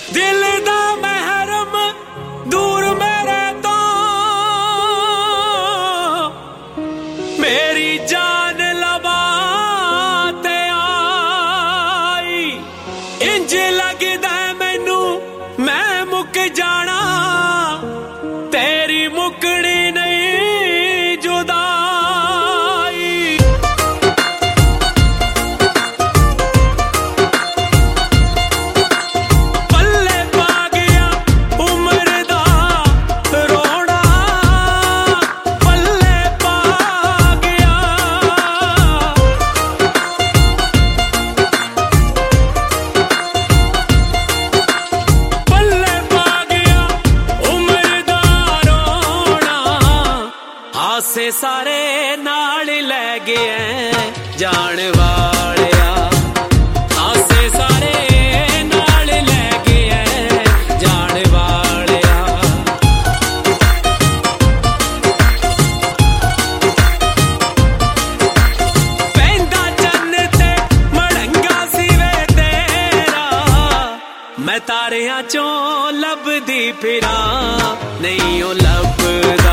दिल दा महरम दूर मेरे तो मेरी जान लबा ते आई। इंज लगदा मैनू मैं मुक जाना तेरी मुकड़ी नहीं जुदाई। पल्ले पा गया उम्र दा रोना, पल्ले पा गया। पल्ले पा गया उम्र दा रोना, हासे सारे नाल लै गए जान वालिया। हासे सारे नाल लै गए जान वालिया। पैंदा चन्न ते मड़ंगा सी वे तेरा, मैं तारियां चों लभदी फिरां नहीं ओ लभदा।